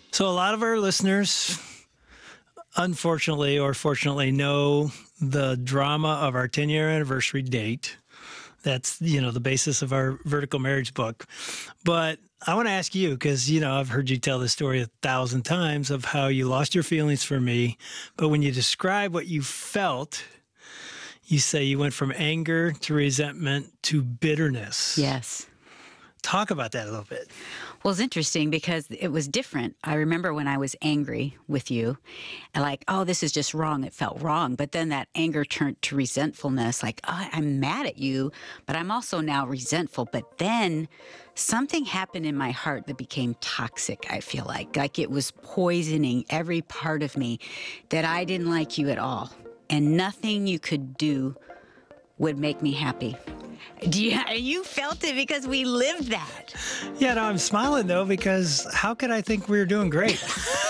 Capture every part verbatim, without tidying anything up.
So a lot of our listeners, unfortunately or fortunately, know the drama of our ten-year anniversary date. That's, you know, the basis of our vertical marriage book. But I want to ask you, because, you know, I've heard you tell this story a thousand times of how you lost your feelings for me. But when you describe what you felt, you say you went from anger to resentment to bitterness. Yes. Talk about that a little bit. Well, it's interesting because it was different. I remember when I was angry with you, and like, oh, this is just wrong. It felt wrong. But then that anger turned to resentfulness, like, oh, I'm mad at you, but I'm also now resentful. But then something happened in my heart that became toxic, I feel like. Like it was poisoning every part of me, that I didn't like you at all. And nothing you could do would make me happy. Do you, you felt it because we lived that. Yeah, no, I'm smiling, though, because how could I think we were doing great?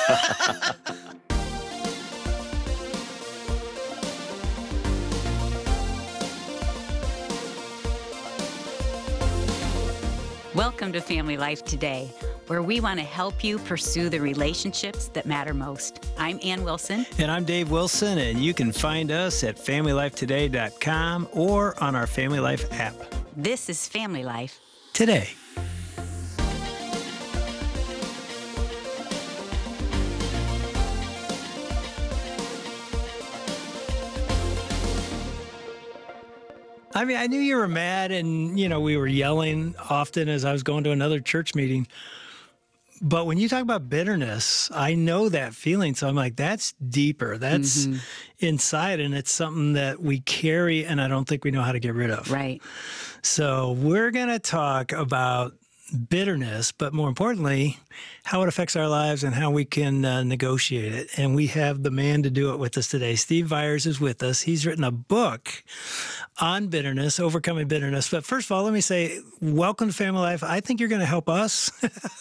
Welcome to Family Life Today, where we want to help you pursue the relationships that matter most. I'm Ann Wilson. And I'm Dave Wilson, and you can find us at family life today dot com or on our Family Life app. This is Family Life Today. I mean, I knew you were mad, and, you know, we were yelling often as I was going to another church meeting. But when you talk about bitterness, I know that feeling. So I'm like, that's deeper. That's mm-hmm. inside, and it's something that we carry, and I don't think we know how to get rid of. Right. So we're going to talk about bitterness, but more importantly, how it affects our lives and how we can uh, negotiate it. And we have the man to do it with us today. Steve Viars is with us. He's written a book on bitterness, overcoming bitterness. But first of all, let me say, welcome to Family Life. I think you're going to help us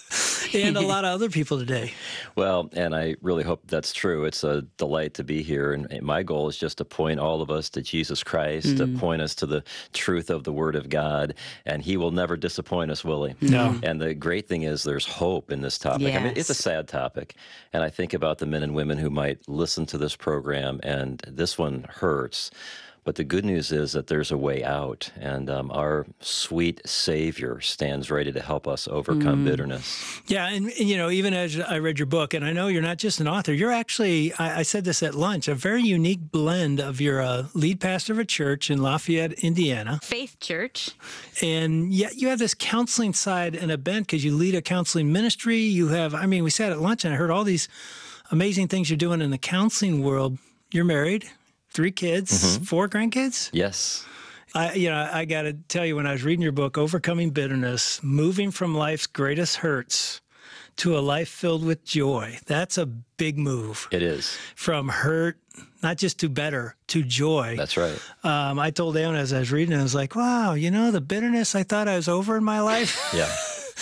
and a lot of other people today. Well, and I really hope that's true. It's a delight to be here. And my goal is just to point all of us to Jesus Christ, mm. to point us to the truth of the Word of God. And He will never disappoint us, will He? No. And the great thing is there's hope in this topic. Yes. I mean, it's a sad topic. And I think about the men and women who might listen to this program, and this one hurts. But the good news is that there's a way out, and um, our sweet Savior stands ready to help us overcome mm. bitterness. Yeah, and, and, you know, even as I read your book, and I know you're not just an author, you're actually, I, I said this at lunch, a very unique blend of you're a lead pastor of a church in Lafayette, Indiana. Faith Church. And yet you have this counseling side and a bent because you lead a counseling ministry. You have, I mean, we sat at lunch and I heard all these amazing things you're doing in the counseling world. You're married. Three kids, mm-hmm. four grandkids? Yes. I, you know, I got to tell you, when I was reading your book, Overcoming Bitterness, moving from life's greatest hurts to a life filled with joy, that's a big move. It is. From hurt, not just to better, to joy. That's right. Um, I told Aaron as I was reading it, I was like, wow, you know, the bitterness I thought I was over in my life, yeah,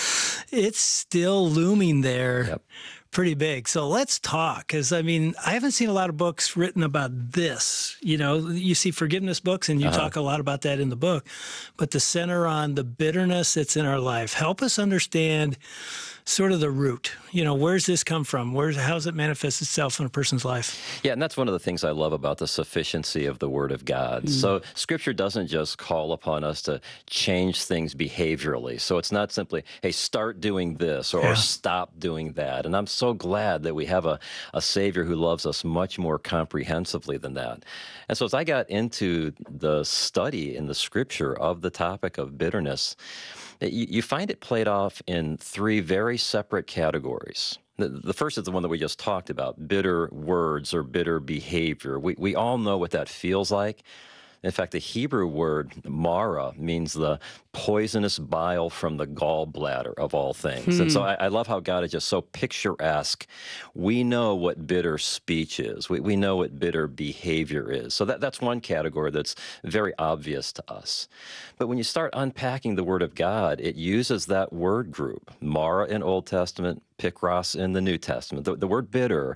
it's still looming there. Yep. Pretty big. So let's talk, because, I mean, I haven't seen a lot of books written about this. You know, you see forgiveness books, and you uh-huh. talk a lot about that in the book, but the center on the bitterness that's in our life. Help us understand sort of the root. You know, where's this come from? Where's, how does it manifest itself in a person's life? Yeah, and that's one of the things I love about the sufficiency of the Word of God. Mm. So Scripture doesn't just call upon us to change things behaviorally. So it's not simply, hey, start doing this or, yeah. or stop doing that. And I'm so glad that we have a, a Savior who loves us much more comprehensively than that. And so as I got into the study in the Scripture of the topic of bitterness, you, you find it played off in three very separate categories. The, the first is the one that we just talked about, bitter words or bitter behavior. We, we all know what that feels like. In fact, the Hebrew word mara means the poisonous bile from the gallbladder of all things. Hmm. And so I, I love how God is just so picturesque. We know what bitter speech is. We, we know what bitter behavior is. So that, that's one category that's very obvious to us. But when you start unpacking the Word of God, it uses that word group, mara in Old Testament, pikros in the New Testament, the, the word bitter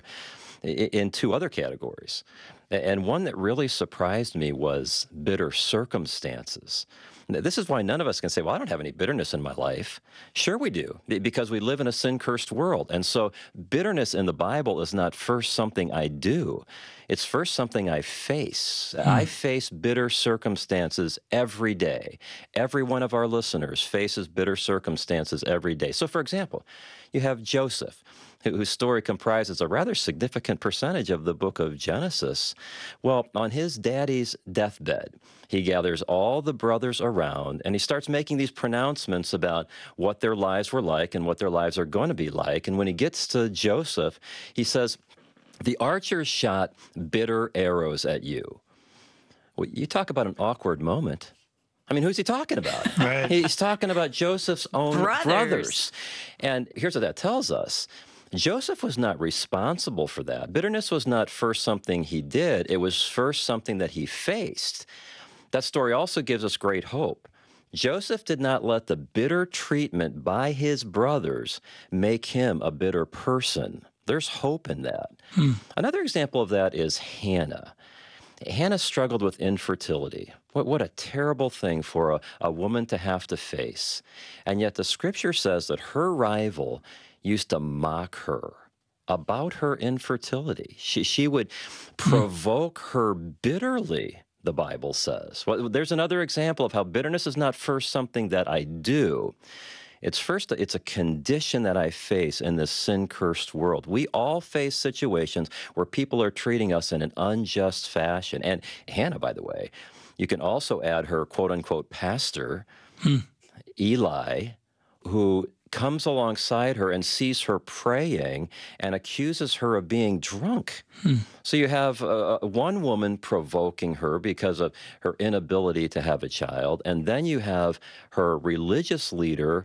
in two other categories. And one that really surprised me was bitter circumstances. This is why none of us can say, well, I don't have any bitterness in my life. Sure we do, because we live in a sin-cursed world. And so bitterness in the Bible is not first something I do. It's first something I face. Hmm. I face bitter circumstances every day. Every one of our listeners faces bitter circumstances every day. So, for example, you have Joseph, whose story comprises a rather significant percentage of the book of Genesis. Well, on his daddy's deathbed, he gathers all the brothers around, and he starts making these pronouncements about what their lives were like and what their lives are going to be like. And when he gets to Joseph, he says, the archers shot bitter arrows at you. Well, you talk about an awkward moment. I mean, who's he talking about? Right. He's talking about Joseph's own Brothers. brothers. And here's what that tells us. Joseph was not responsible for that. Bitterness was not first something he did. It was first something that he faced. That story also gives us great hope. Joseph did not let the bitter treatment by his brothers make him a bitter person. There's hope in that. Hmm. Another example of that is Hannah. Hannah struggled with infertility. What, what a terrible thing for a, a woman to have to face. And yet the scripture says that her rival used to mock her about her infertility. She, she would provoke hmm. her bitterly, the Bible says. Well, there's another example of how bitterness is not first something that I do. It's first, it's a condition that I face in this sin-cursed world. We all face situations where people are treating us in an unjust fashion. And Hannah, by the way, you can also add her quote-unquote pastor, hmm. Eli, who comes alongside her and sees her praying and accuses her of being drunk. Hmm. So you have uh, one woman provoking her because of her inability to have a child, and then you have her religious leader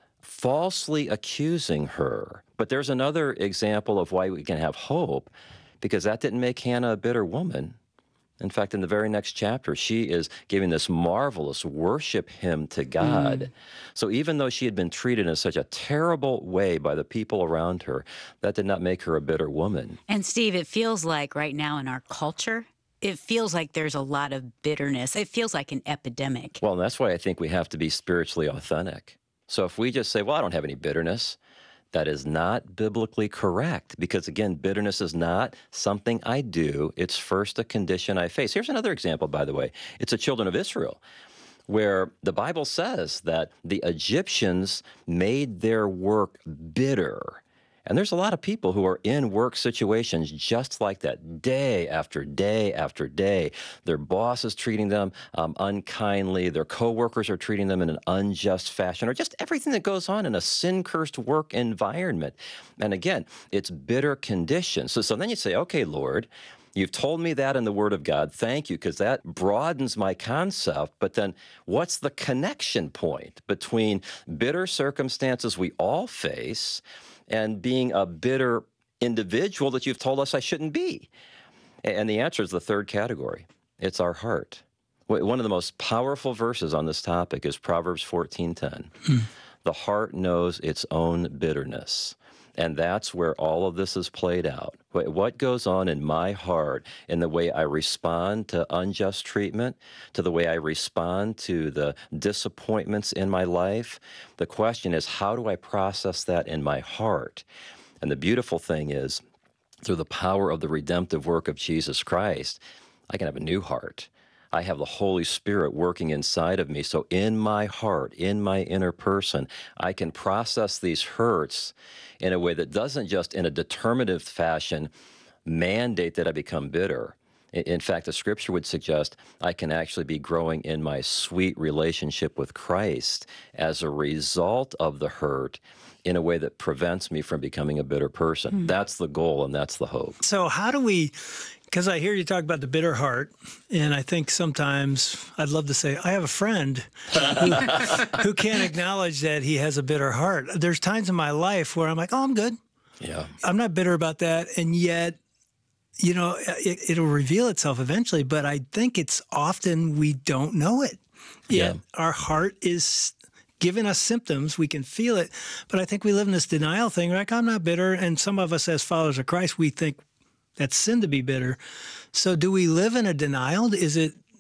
falsely accusing her. But there's another example of why we can have hope, because that didn't make Hannah a bitter woman. In fact, in the very next chapter, she is giving this marvelous worship hymn to God. Mm. So even though she had been treated in such a terrible way by the people around her, that did not make her a bitter woman. And Steve, it feels like right now in our culture, it feels like there's a lot of bitterness. It feels like an epidemic. Well, and that's why I think we have to be spiritually authentic. So if we just say, well, I don't have any bitterness, that is not biblically correct, because, again, bitterness is not something I do. It's first a condition I face. Here's another example, by the way. It's the children of Israel, where the Bible says that the Egyptians made their work bitter. And there's a lot of people who are in work situations just like that, day after day after day. Their boss is treating them um, unkindly. Their coworkers are treating them in an unjust fashion, or just everything that goes on in a sin-cursed work environment. And again, it's bitter conditions. So, so then you say, okay, Lord, you've told me that in the Word of God. Thank you, because that broadens my concept. But then what's the connection point between bitter circumstances we all face and being a bitter individual that you've told us I shouldn't be? And the answer is the third category. It's our heart. One of the most powerful verses on this topic is Proverbs fourteen ten. Hmm. The heart knows its own bitterness. And that's where all of this is played out. What goes on in my heart, in the way I respond to unjust treatment, to the way I respond to the disappointments in my life. The question is, how do I process that in my heart? And the beautiful thing is, through the power of the redemptive work of Jesus Christ, I can have a new heart. I have the Holy Spirit working inside of me. So in my heart, in my inner person, I can process these hurts in a way that doesn't just in a determinative fashion mandate that I become bitter. In fact, the scripture would suggest I can actually be growing in my sweet relationship with Christ as a result of the hurt in a way that prevents me from becoming a bitter person. Mm. That's the goal, and that's the hope. So how do we... Because I hear you talk about the bitter heart, and I think sometimes I'd love to say, I have a friend who, who can't acknowledge that he has a bitter heart. There's times in my life where I'm like, oh, I'm good. Yeah. I'm not bitter about that. And yet, you know, it, it'll reveal itself eventually, but I think it's often we don't know it. Yet yeah. Our heart is giving us symptoms. We can feel it. But I think we live in this denial thing. We're like, I'm not bitter. And some of us as followers of Christ, we think, that's sin to be bitter. So do we live in a denial? Is it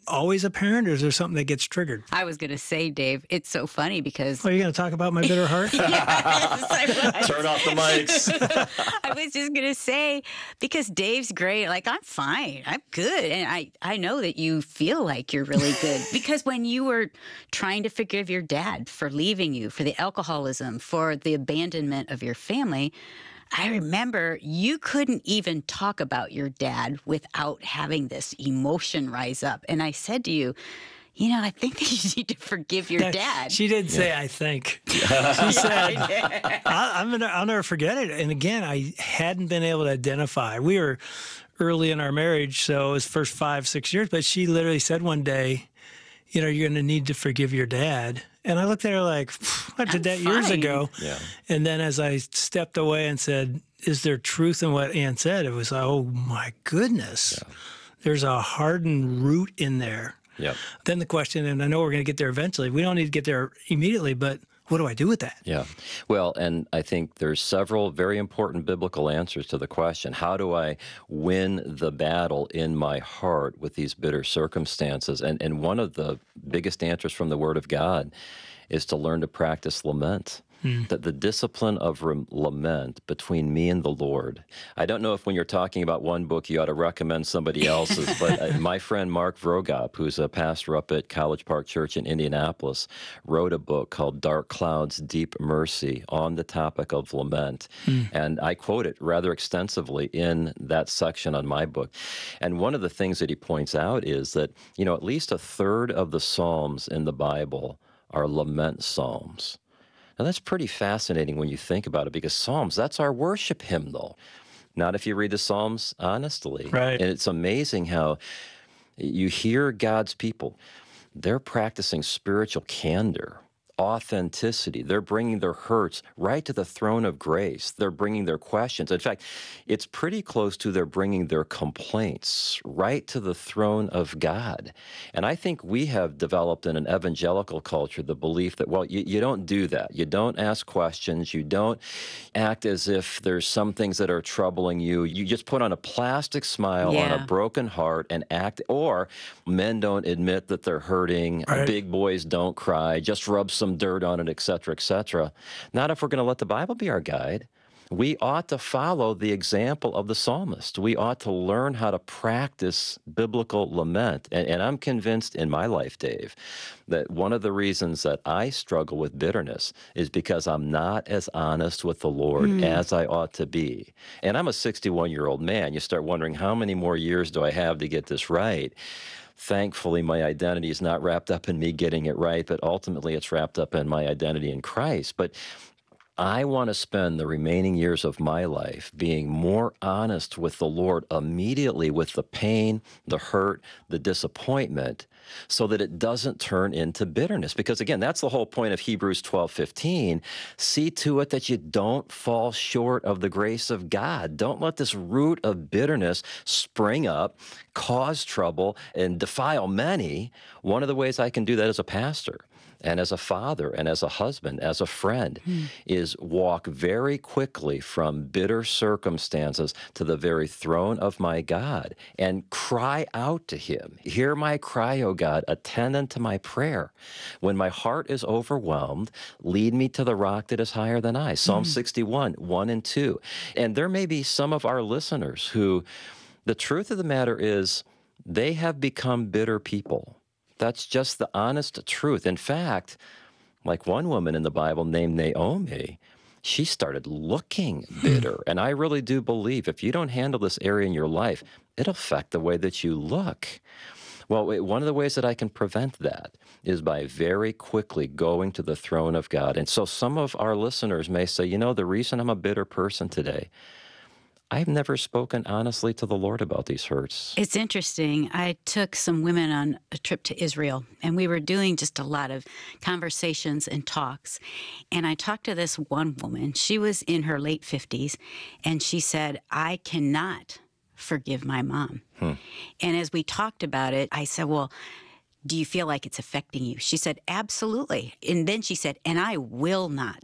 always apparent, or is there something that gets triggered? I was going to say, Dave, it's so funny because Are you going to talk about my bitter heart? Yes, I was. Turn off the mics. I was just going to say, because Dave's great. Like, I'm fine. I'm good. And I, I know that you feel like you're really good. Because when you were trying to forgive your dad for leaving you, for the alcoholism, for the abandonment of your family, I remember you couldn't even talk about your dad without having this emotion rise up. And I said to you, you know, I think that you need to forgive your That- dad. She did say, I think. She said, I, I'm gonna, I'll never forget it. And again, I hadn't been able to identify. We were early in our marriage, so it was first five, six years. But she literally said one day, you know, you're going to need to forgive your dad. And I looked at her like, I did I'm that years fine. ago. Yeah. And then as I stepped away and said, is there truth in what Ann said? It was, oh my goodness. Yeah. There's a hardened root in there. Yep. Then the question, and I know we're going to get there eventually. We don't need to get there immediately, but what do I do with that? Yeah. Well, and I think there's several very important biblical answers to the question. How do I win the battle in my heart with these bitter circumstances? And and one of the biggest answers from the Word of God is to learn to practice lament. That the discipline of rem- lament between me and the Lord. I don't know if when you're talking about one book, you ought to recommend somebody else's, but uh, my friend Mark Vrogop, who's a pastor up at College Park Church in Indianapolis, wrote a book called Dark Clouds, Deep Mercy on the topic of lament. And I quote it rather extensively in that section on my book. And one of the things that he points out is that, you know, at least a third of the Psalms in the Bible are lament psalms. Now, that's pretty fascinating when you think about it, because Psalms, that's our worship hymnal. Not if you read the Psalms honestly. Right. And it's amazing how you hear God's people, they're practicing spiritual candor, authenticity. They're bringing their hurts right to the throne of grace. They're bringing their questions. In fact, it's pretty close to they're bringing their complaints right to the throne of God. And I think we have developed in an evangelical culture the belief that, well, you, you don't do that. You don't ask questions. You don't act as if there's some things that are troubling you. You just put on a plastic smile on Yeah. a broken heart and act, or men don't admit that they're hurting. Right. Big boys don't cry. Just rub some dirt on it, et cetera, et cetera. Not if we're going to let the Bible be our guide. We ought to follow the example of the psalmist. We ought to learn how to practice biblical lament. And, and I'm convinced in my life, Dave, that one of the reasons that I struggle with bitterness is because I'm not as honest with the Lord as I ought to be. And I'm a sixty-one-year-old man. You start wondering, how many more years do I have to get this right? Thankfully, my identity is not wrapped up in me getting it right, but ultimately it's wrapped up in my identity in Christ. But I want to spend the remaining years of my life being more honest with the Lord immediately with the pain, the hurt, the disappointment, so that it doesn't turn into bitterness. Because again, that's the whole point of Hebrews twelve fifteen. See to it that you don't fall short of the grace of God. Don't let this root of bitterness spring up, cause trouble, and defile many. One of the ways I can do that as a pastor and as a father and as a husband, as a friend, mm. is walk very quickly from bitter circumstances to the very throne of my God and cry out to him. Hear my cry, O God, attend unto my prayer. When my heart is overwhelmed, lead me to the rock that is higher than I. Psalm mm. sixty-one, one and two. And there may be some of our listeners who, the truth of the matter is, they have become bitter people. That's just the honest truth. In fact, like one woman in the Bible named Naomi, she started looking bitter. And I really do believe if you don't handle this area in your life, it'll affect the way that you look. Well, one of the ways that I can prevent that is by very quickly going to the throne of God. And so some of our listeners may say, you know, the reason I'm a bitter person today, I've never spoken honestly to the Lord about these hurts. It's interesting. I took some women on a trip to Israel, and we were doing just a lot of conversations and talks. And I talked to this one woman. She was in her late fifties, and she said, I cannot forgive my mom. Hmm. And as we talked about it, I said, well, do you feel like it's affecting you? She said, absolutely. And then she said, and I will not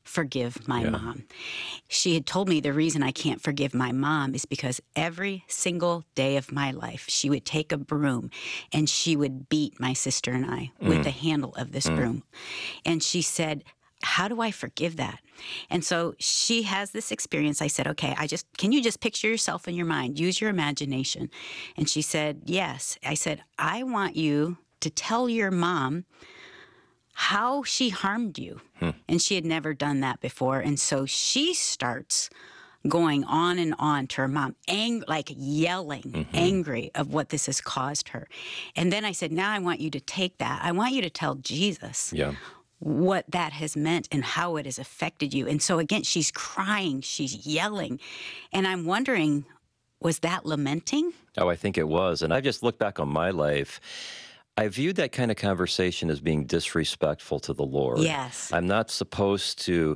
forgive my Yeah. mom. She had told me the reason I can't forgive my mom is because every single day of my life, she would take a broom and she would beat my sister and I with the handle of this broom. And she said, how do I forgive that? And so she has this experience. I said, okay, I just, can you just picture yourself in your mind? Use your imagination. And she said, yes. I said, I want you to tell your mom how she harmed you. Hmm. And she had never done that before. And so she starts going on and on to her mom, ang- like yelling, mm-hmm. angry of what this has caused her. And then I said, now I want you to take that. I want you to tell Jesus Yeah. what that has meant and how it has affected you. And so again, she's crying, she's yelling. And I'm wondering, was that lamenting? Oh, I think it was. And I've just looked back on my life. I viewed that kind of conversation as being disrespectful to the Lord. Yes. I'm not supposed to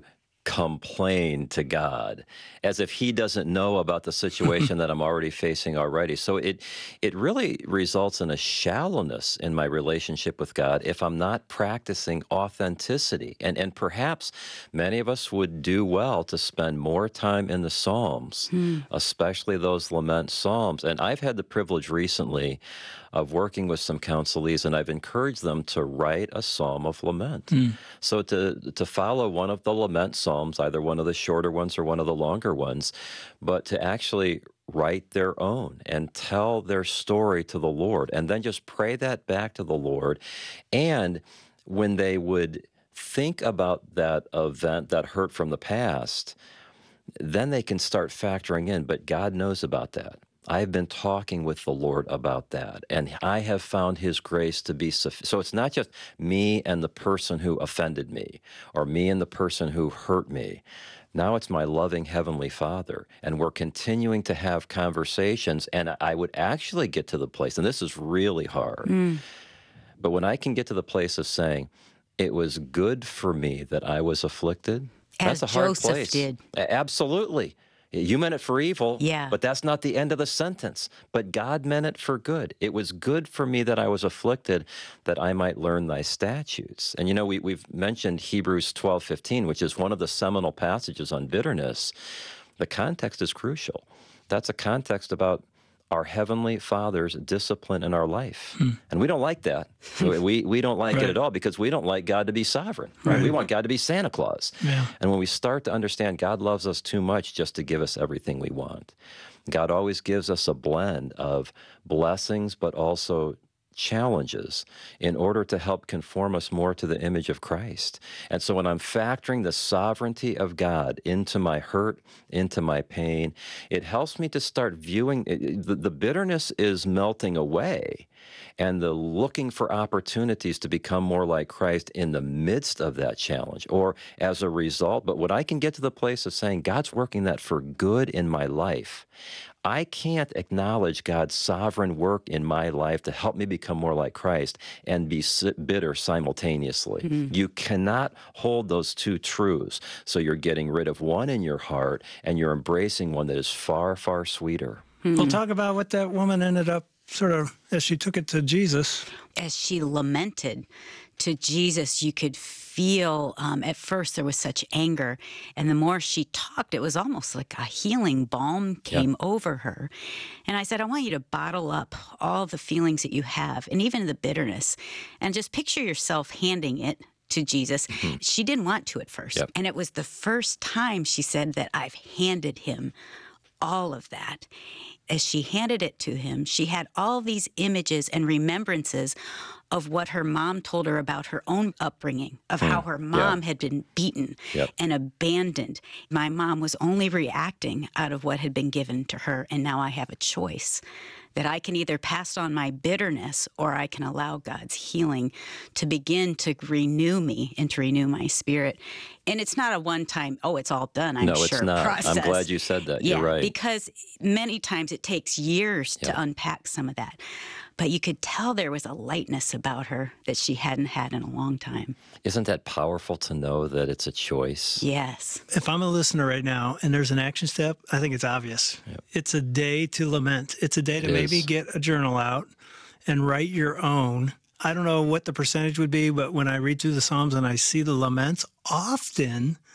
complain to God as if he doesn't know about the situation that I'm already facing already. So it it really results in a shallowness in my relationship with God if I'm not practicing authenticity. And and perhaps many of us would do well to spend more time in the Psalms, hmm. especially those lament Psalms. And I've had the privilege recently of working with some counselees, and I've encouraged them to write a psalm of lament. Mm. So to to follow one of the lament psalms, either one of the shorter ones or one of the longer ones, but to actually write their own and tell their story to the Lord, and then just pray that back to the Lord. And when they would think about that event, that hurt from the past, then they can start factoring in, but God knows about that. I've been talking with the Lord about that, and I have found his grace to be sufficient. So it's not just me and the person who offended me, or me and the person who hurt me. Now it's my loving Heavenly Father, and we're continuing to have conversations, and I would actually get to the place, and this is really hard, mm. but when I can get to the place of saying, it was good for me that I was afflicted, As that's a hard Joseph place. did. Absolutely. You meant it for evil, yeah. but that's not the end of the sentence. But God meant it for good. It was good for me that I was afflicted, that I might learn thy statutes. And you know, we, we've mentioned Hebrews twelve fifteen, which is one of the seminal passages on bitterness. The context is crucial. That's a context about our Heavenly Father's discipline in our life. Hmm. And we don't like that. we we don't like right. it at all, because we don't like God to be sovereign. Right? Right. We want God to be Santa Claus. Yeah. And when we start to understand God loves us too much just to give us everything we want, God always gives us a blend of blessings, but also challenges in order to help conform us more to the image of Christ. And so when I'm factoring the sovereignty of God into my hurt, into my pain, it helps me to start viewing, the, the bitterness is melting away, and the looking for opportunities to become more like Christ in the midst of that challenge, or as a result. But when I can get to the place of saying, God's working that for good in my life, I can't acknowledge God's sovereign work in my life to help me become more like Christ and be bitter simultaneously. Mm-hmm. You cannot hold those two truths. So you're getting rid of one in your heart, and you're embracing one that is far, far sweeter. Mm-hmm. We'll talk about what that woman ended up sort of, as she took it to Jesus. As she lamented to Jesus, you could feel, um, at first there was such anger, and the more she talked, it was almost like a healing balm came yep. over her. And I said, I want you to bottle up all the feelings that you have, and even the bitterness, and just picture yourself handing it to Jesus. Mm-hmm. She didn't want to at first. Yep. And it was the first time she said that I've handed him all of that. As she handed it to him, she had all these images and remembrances of what her mom told her about her own upbringing, of mm. how her mom yeah. had been beaten yep. and abandoned. My mom was only reacting out of what had been given to her, and now I have a choice that I can either pass on my bitterness, or I can allow God's healing to begin to renew me and to renew my spirit. And it's not a one-time, oh, it's all done, I'm no, sure, it's not. process. I'm glad you said that. Yeah, You're right. Because many times it takes years yeah. to unpack some of that. But you could tell there was a lightness about her that she hadn't had in a long time. Isn't that powerful to know that it's a choice? Yes. If I'm a listener right now and there's an action step, I think it's obvious. Yep. It's a day to lament. It's a day to it maybe is. get a journal out and write your own. I don't know what the percentage would be, but when I read through the Psalms and I see the laments, often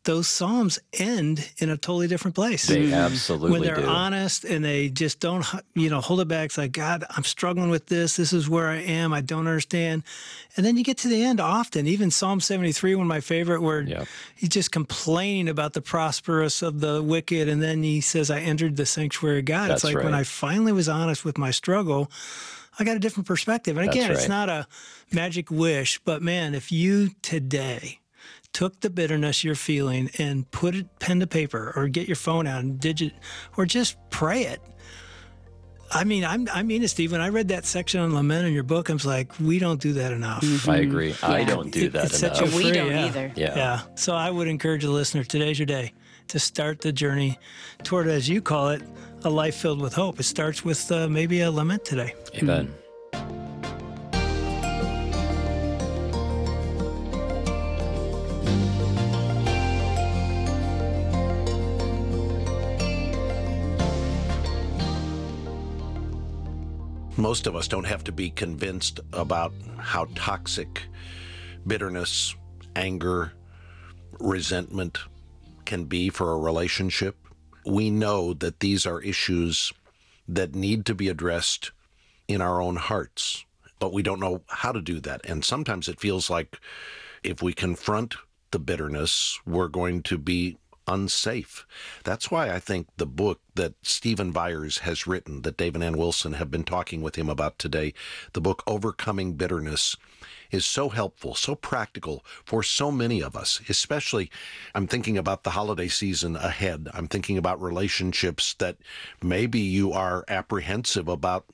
those Psalms end in a totally different place. They absolutely when they're do. honest and they just don't, you know, hold it back. It's like, God, I'm struggling with this. This is where I am. I don't understand. And then you get to the end often, even Psalm seventy-three, one of my favorite, where Yep. he's just complaining about the prosperous of the wicked. And then he says, I entered the sanctuary of God. That's it's like when right. I finally was honest with my struggle, I got a different perspective. And That's again, it's right. not a magic wish, but man, if you today took the bitterness you're feeling and put it pen to paper, or get your phone out and digit, or just pray it. I mean, I'm, I mean it, Steve. When I read that section on lament in your book, I was like, we don't do that enough. I agree. I Yeah. don't do It- that it sets enough. you We free, don't yeah. either. Yeah. Yeah. So I would encourage the listener, today's your day to start the journey toward, as you call it, a life filled with hope. It starts with uh, maybe a lament today. Amen. Most of us don't have to be convinced about how toxic bitterness, anger, resentment can be for a relationship. We know that these are issues that need to be addressed in our own hearts, but we don't know how to do that. And sometimes it feels like if we confront the bitterness, we're going to be unsafe. That's why I think the book that Stephen Byers has written, that Dave and Ann Wilson have been talking with him about today, the book Overcoming Bitterness, is so helpful, so practical for so many of us. Especially, I'm thinking about the holiday season ahead. I'm thinking about relationships that maybe you are apprehensive about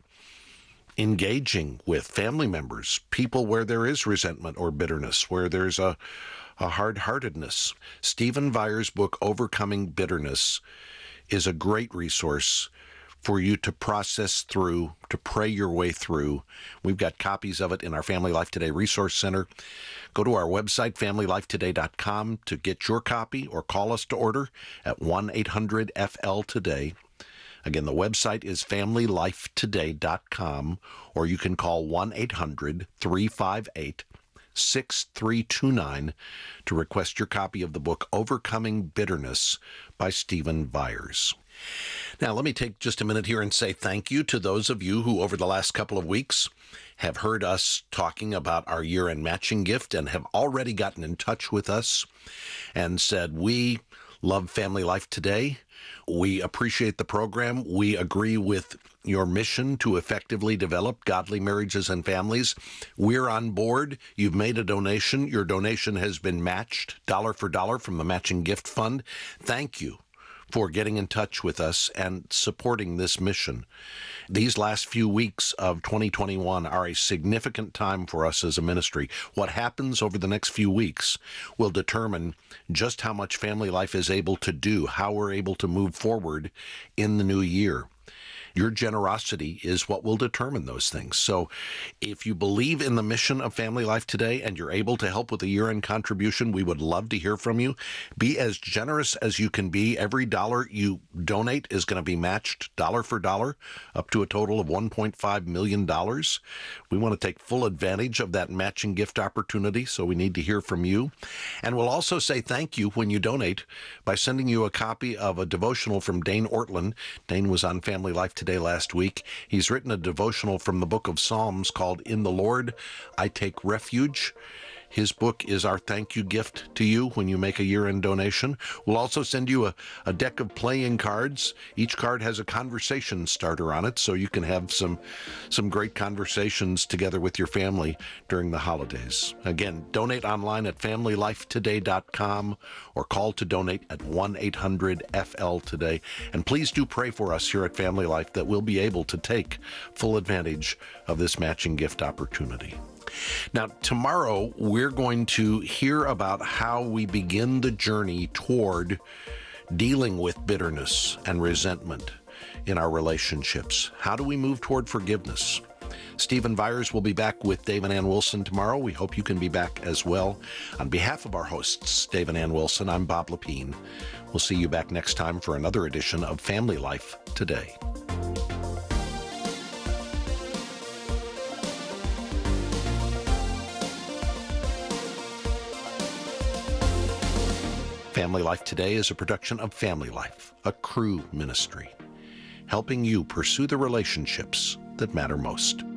engaging with, family members, people where there is resentment or bitterness, where there's a a hard-heartedness. Stephen Byers' book, Overcoming Bitterness, is a great resource for you to process through, to pray your way through. We've got copies of it in our Family Life Today Resource Center. Go to our website, family life today dot com, to get your copy, or call us to order at one eight hundred F L today. Again, the website is family life today dot com, or you can call one eight hundred three five eight six three two nine to request your copy of the book Overcoming Bitterness by Stephen Byers. Now, let me take just a minute here and say thank you to those of you who over the last couple of weeks have heard us talking about our year-end matching gift and have already gotten in touch with us and said, we love Family Life Today. We appreciate the program. We agree with your mission to effectively develop godly marriages and families. We're on board. You've made a donation. Your donation has been matched dollar for dollar from the Matching Gift Fund. Thank you for getting in touch with us and supporting this mission. These last few weeks of twenty twenty-one are a significant time for us as a ministry. What happens over the next few weeks will determine just how much Family Life is able to do, how we're able to move forward in the new year. Your generosity is what will determine those things. So if you believe in the mission of Family Life Today and you're able to help with a year-end contribution, we would love to hear from you. Be as generous as you can be. Every dollar you donate is going to be matched dollar for dollar, up to a total of one point five million dollars. We want to take full advantage of that matching gift opportunity, so we need to hear from you. And we'll also say thank you when you donate by sending you a copy of a devotional from Dane Ortland. Dane was on Family Life Today last week. He's written a devotional from the book of Psalms called In the Lord I Take Refuge. His book is our thank you gift to you when you make a year-end donation. We'll also send you a, a deck of playing cards. Each card has a conversation starter on it, so you can have some, some great conversations together with your family during the holidays. Again, donate online at family life today dot com or call to donate at one eight hundred F L today. And please do pray for us here at Family Life that we'll be able to take full advantage of this matching gift opportunity. Now, tomorrow, we're going to hear about how we begin the journey toward dealing with bitterness and resentment in our relationships. How do we move toward forgiveness? Stephen Byers will be back with Dave and Ann Wilson tomorrow. We hope you can be back as well. On behalf of our hosts, Dave and Ann Wilson, I'm Bob Lepine. We'll see you back next time for another edition of Family Life Today. Family Life Today is a production of Family Life, a Cru ministry, helping you pursue the relationships that matter most.